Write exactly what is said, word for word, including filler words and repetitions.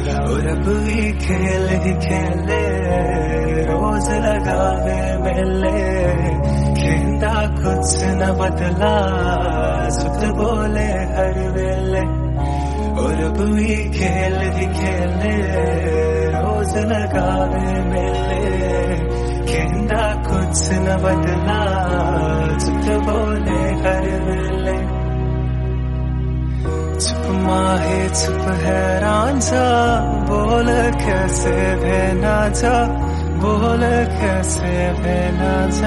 रब भी खेल ही खेले, रोज लगावे मेले, कहता कुछ न बदला, सुत बोले हर वेले। रब भी खेल ही खेले, रोज लगावे मेले, कहता कुछ न बदला, सुत बोले हर वेले। चुप माहे चुप है रांझा, बोल कैसे भेना जा, बोल कैसे भेना जा।